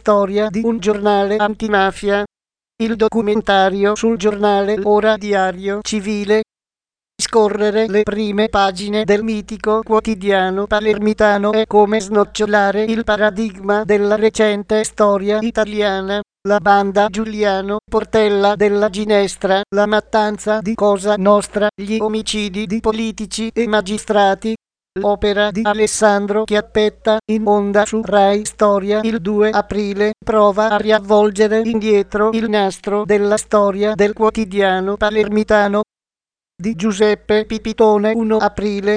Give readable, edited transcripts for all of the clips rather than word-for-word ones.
storia di un giornale antimafia. Il documentario sul giornale Ora Diario Civile. Scorrere le prime pagine del mitico quotidiano palermitano è come snocciolare il paradigma della recente storia italiana. La banda Giuliano, Portella della Ginestra, la mattanza di Cosa Nostra, gli omicidi di politici e magistrati. L'opera di Alessandro Chiappetta, in onda su Rai Storia il 2 aprile, prova a riavvolgere indietro il nastro della storia del quotidiano palermitano. Di Giuseppe Pipitone, 1 aprile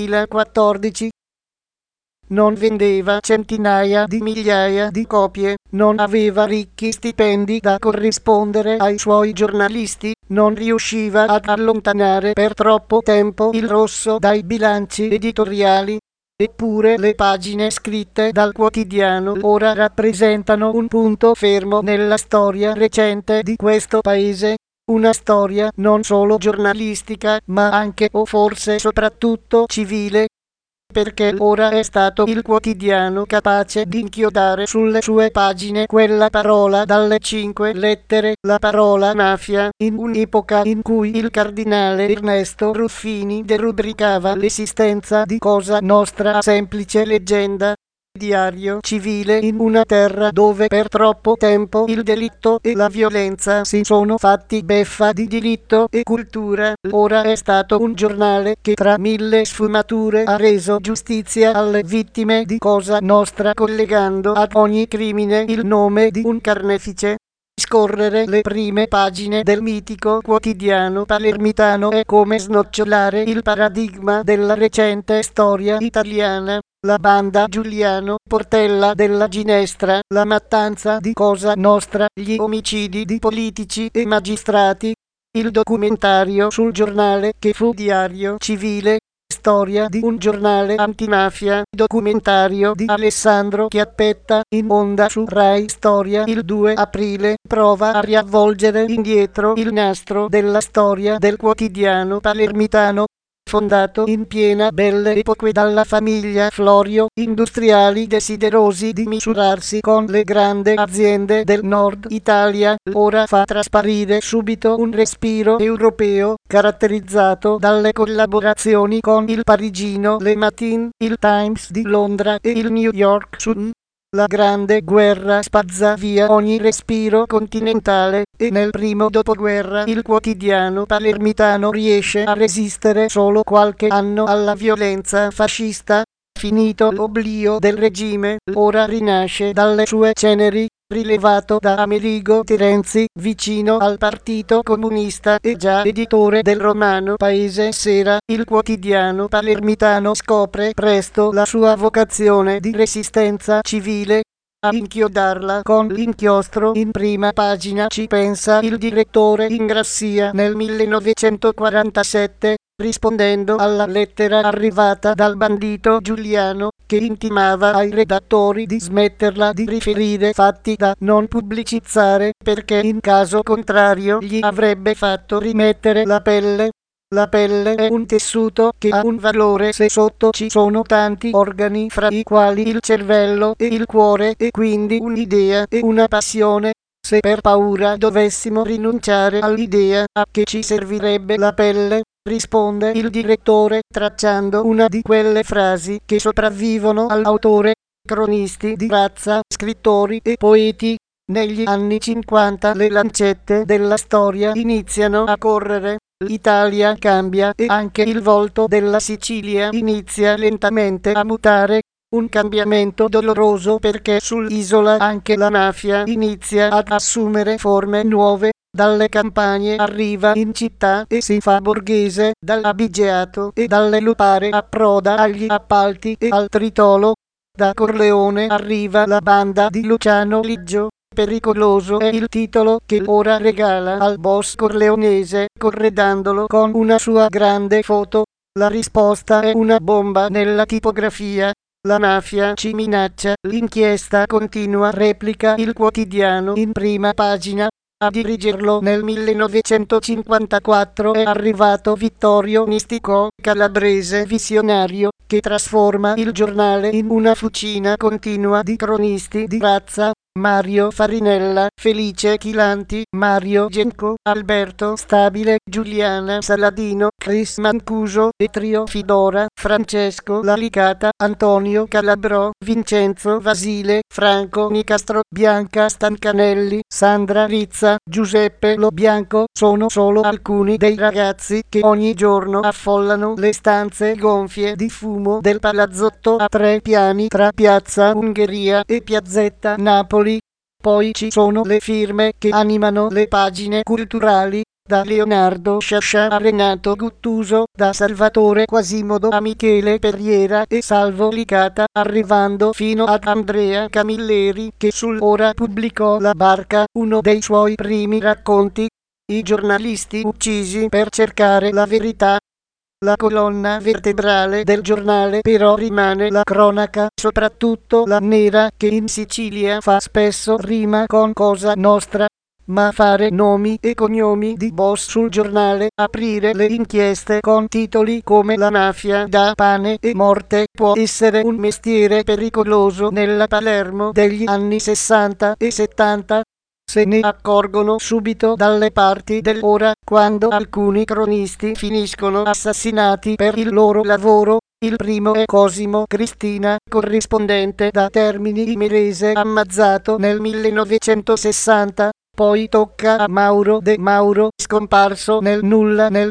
2014. Non vendeva centinaia di migliaia di copie, non aveva ricchi stipendi da corrispondere ai suoi giornalisti, non riusciva ad allontanare per troppo tempo il rosso dai bilanci editoriali. Eppure le pagine scritte dal quotidiano ora rappresentano un punto fermo nella storia recente di questo paese. Una storia non solo giornalistica, ma anche o forse soprattutto civile. Perché ora è stato il quotidiano capace di inchiodare sulle sue pagine quella parola dalle 5 lettere, la parola mafia, in un'epoca in cui il cardinale Ernesto Ruffini derubricava l'esistenza di Cosa Nostra a semplice leggenda. Diario civile in una terra dove per troppo tempo il delitto e la violenza si sono fatti beffa di diritto e cultura. Ora è stato un giornale che tra mille sfumature ha reso giustizia alle vittime di Cosa Nostra, collegando ad ogni crimine il nome di un carnefice. Scorrere le prime pagine del mitico quotidiano palermitano è come snocciolare il paradigma della recente storia italiana. La banda Giuliano, Portella della Ginestra, la mattanza di Cosa Nostra, gli omicidi di politici e magistrati. Il documentario sul giornale che fu Diario Civile. Storia di un giornale antimafia, documentario di Alessandro Chiappetta, in onda su Rai Storia il 2 aprile, prova a riavvolgere indietro il nastro della storia del quotidiano palermitano. Fondato in piena belle epoque dalla famiglia Florio, industriali desiderosi di misurarsi con le grandi aziende del nord Italia, ora fa trasparire subito un respiro europeo, caratterizzato dalle collaborazioni con il parigino Le Matin, il Times di Londra e il New York Sun. La grande guerra spazza via ogni respiro continentale e nel primo dopoguerra il quotidiano palermitano riesce a resistere solo qualche anno alla violenza fascista. Finito l'oblio del regime, ora rinasce dalle sue ceneri, rilevato da Amerigo Terenzi, vicino al Partito Comunista e già editore del romano Paese Sera. Il quotidiano palermitano scopre presto la sua vocazione di resistenza civile. A inchiodarla con l'inchiostro in prima pagina ci pensa il direttore Ingrassia nel 1947, rispondendo alla lettera arrivata dal bandito Giuliano, che intimava ai redattori di smetterla di riferire fatti da non pubblicizzare, perché in caso contrario gli avrebbe fatto rimettere la pelle. La pelle è un tessuto che ha un valore se sotto ci sono tanti organi, fra i quali il cervello e il cuore, e quindi un'idea e una passione. Se per paura dovessimo rinunciare all'idea, a che ci servirebbe la pelle? Risponde il direttore, tracciando una di quelle frasi che sopravvivono all'autore. Cronisti di razza, scrittori e poeti. Negli anni 50 le lancette della storia iniziano a correre. L'Italia cambia e anche il volto della Sicilia inizia lentamente a mutare. Un cambiamento doloroso perché sull'isola anche la mafia inizia ad assumere forme nuove. Dalle campagne arriva in città e si fa borghese, dall'abigeato e dalle lupare approda agli appalti e al tritolo. Da Corleone arriva la banda di Luciano Liggio. Pericoloso è il titolo che ora regala al boss corleonese, corredandolo con una sua grande foto. La risposta è una bomba nella tipografia. La mafia ci minaccia, l'inchiesta continua, replica il quotidiano in prima pagina. A dirigerlo nel 1954 è arrivato Vittorio Nisticò, calabrese visionario, che trasforma il giornale in una fucina continua di cronisti di razza. Mario Farinella, Felice Chilanti, Mario Genco, Alberto Stabile, Giuliana Saladino, Chris Mancuso e Trio Fidora, Francesco Lalicata, Antonio Calabrò, Vincenzo Vasile, Franco Nicastro, Bianca Stancanelli, Sandra Rizza, Giuseppe Lo Bianco sono solo alcuni dei ragazzi che ogni giorno affollano le stanze gonfie di fumo del palazzotto a 3 piani tra Piazza Ungheria e Piazzetta Napoli. Poi ci sono le firme che animano le pagine culturali, da Leonardo Sciascia a Renato Guttuso, da Salvatore Quasimodo a Michele Perriera e Salvo Licata, arrivando fino ad Andrea Camilleri che sul Ora pubblicò La Barca, uno dei suoi primi racconti. I giornalisti uccisi per cercare la verità. La colonna vertebrale del giornale però rimane la cronaca, soprattutto la nera, che in Sicilia fa spesso rima con Cosa Nostra. Ma fare nomi e cognomi di boss sul giornale, aprire le inchieste con titoli come La mafia dà pane e morte può essere un mestiere pericoloso nella Palermo degli anni 60 e 70. Se ne accorgono subito dalle parti dell'Ora, quando alcuni cronisti finiscono assassinati per il loro lavoro. Il primo è Cosimo Cristina, corrispondente da Termini Imerese, ammazzato nel 1960. Poi tocca a Mauro De Mauro, scomparso nel nulla nel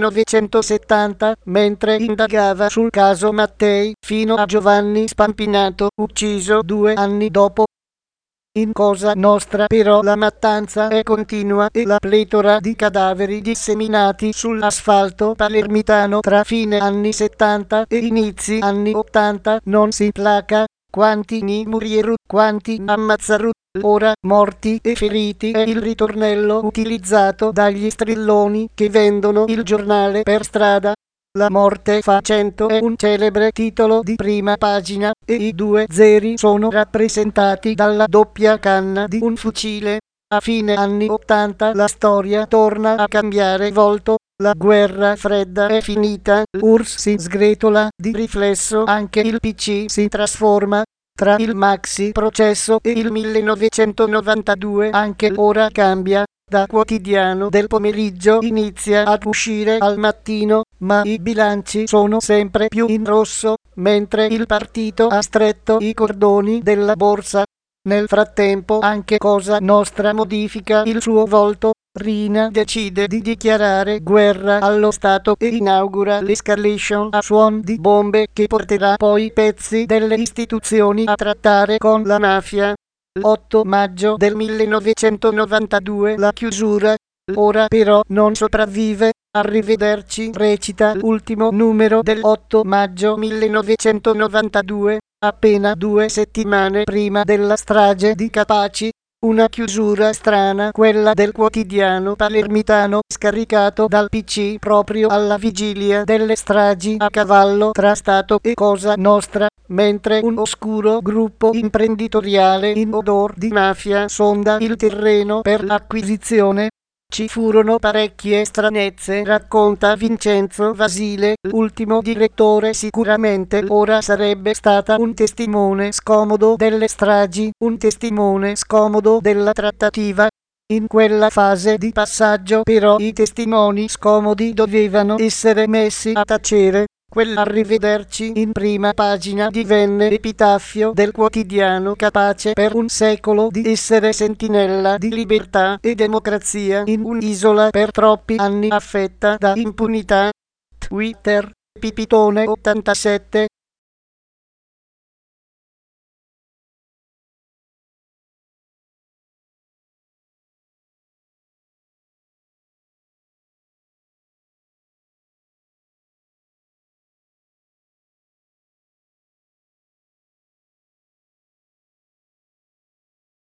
1970, mentre indagava sul caso Mattei, fino a Giovanni Spampinato, ucciso 2 anni dopo. In Cosa Nostra però la mattanza è continua e la pletora di cadaveri disseminati sull'asfalto palermitano tra fine anni 70 e inizi anni 80 non si placa. Quanti ni murieru, quanti ammazzaru, ora morti e feriti è il ritornello utilizzato dagli strilloni che vendono il giornale per strada. La morte fa 100 è un celebre titolo di prima pagina e i 2 zeri sono rappresentati dalla doppia canna di un fucile. A fine anni 80 la storia torna a cambiare volto, la guerra fredda è finita, l'URSS si sgretola, di riflesso anche il PC si trasforma. Tra il maxi processo e il 1992 anche l'Ora cambia. Da quotidiano del pomeriggio inizia ad uscire al mattino, ma i bilanci sono sempre più in rosso, mentre il partito ha stretto i cordoni della borsa. Nel frattempo anche Cosa Nostra modifica il suo volto. Rina decide di dichiarare guerra allo Stato e inaugura l'escalation a suon di bombe che porterà poi pezzi delle istituzioni a trattare con la mafia. L'8 maggio del 1992 la chiusura. L'Ora però non sopravvive. Arrivederci recita l'ultimo numero dell'8 maggio 1992, appena 2 settimane prima della strage di Capaci. Una chiusura strana, quella del quotidiano palermitano, scaricato dal PC proprio alla vigilia delle stragi, a cavallo tra Stato e Cosa Nostra, mentre un oscuro gruppo imprenditoriale in odor di mafia sonda il terreno per l'acquisizione. Ci furono parecchie stranezze, racconta Vincenzo Vasile, l'ultimo direttore. Sicuramente l'Ora sarebbe stata un testimone scomodo delle stragi, un testimone scomodo della trattativa. In quella fase di passaggio però i testimoni scomodi dovevano essere messi a tacere. Quell'arrivederci in prima pagina divenne l'epitaffio del quotidiano, capace per un secolo di essere sentinella di libertà e democrazia in un'isola per troppi anni affetta da impunità. Twitter, Pipitone 87